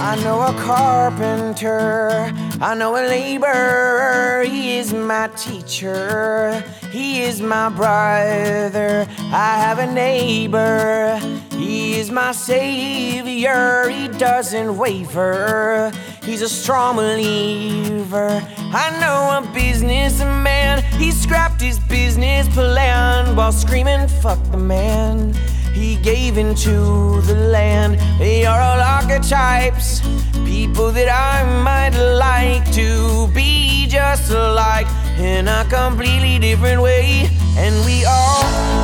I know a carpenter, I know a laborer. He is my teacher, he is my brother. I have a neighbor, he is my savior. He doesn't waver, he's a strong believer. I know a businessman, he scrapped his business plan while screaming, fuck the man he gave into the land. They are all archetypes, people that I might like to be just like in a completely different way. And we all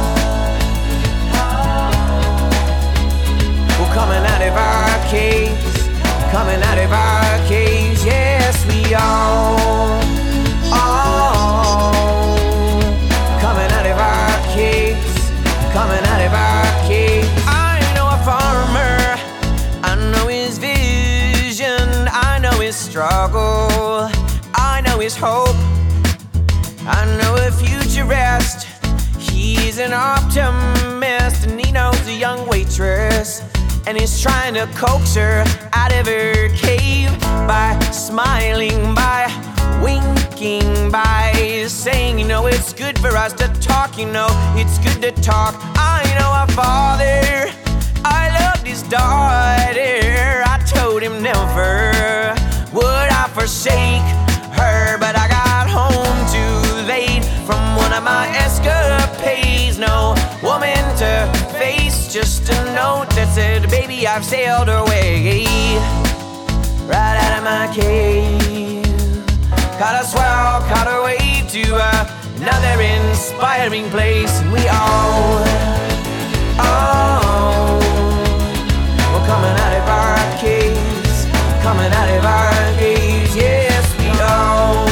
we're coming out of our caves, coming out of our caves. Yes, we all coming out of our caves, coming out of our caves. I know a farmer, I know his vision, I know his struggle, I know his hope, I know a futurist. He's an optimist and he knows a young waitress, and he's trying to coax her out of her cave by smiling, by winking, by saying, you know, it's good for us to talk, you know, it's good to talk. I know a father, I loved his daughter. I told him never would I forsake her, but I got home too late from one of my escapades. No woman to face, just a note that said, baby, I've sailed away right out of my cave. Caught a swell, caught a wave to another inspiring place. And we all we're coming out of our caves, coming out of our caves. Yes, we all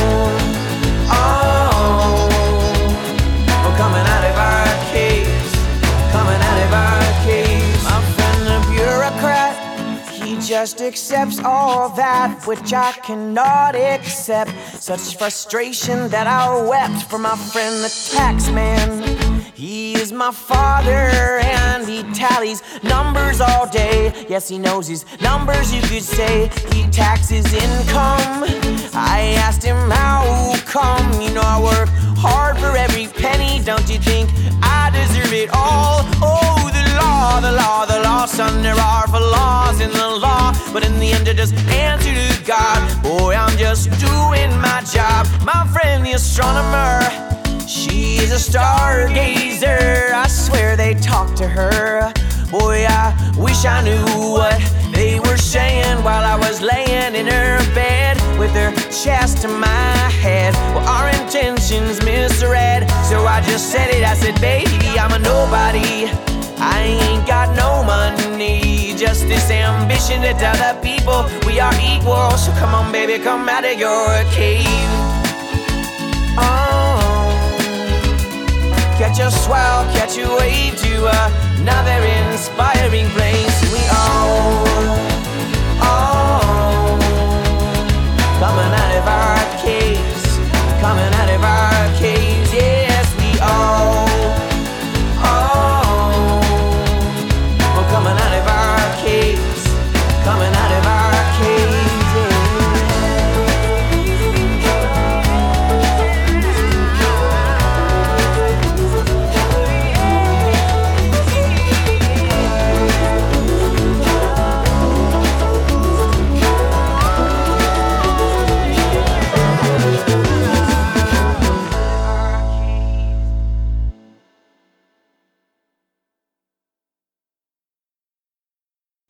we're coming out of our caves, coming out of our caves. My friend the bureaucrat, he just accepts all that which I cannot accept. Such frustration that I wept for my friend the taxman. He is my father and he tallies numbers all day. Yes, he knows his numbers, you could say. He taxes income. I asked him how come. You know I work hard for every penny. Don't you think I deserve it all? Oh, the law, son, there are flaws in the law, but in the end I just answer to God. Boy, I'm just doing my job. My friend the astronomer, she is a stargazer. I swear they talk to her. Boy, I wish I knew what they were saying while I was laying in her bed with her chest to my head. Well, our intentions misread, so I just said it. I said, baby, I'm a nobody, I ain't got no money, just this ambition to tell the people we are equal. So come on, baby, come out of your cave. Catch a swell, catch a wave to another inspiring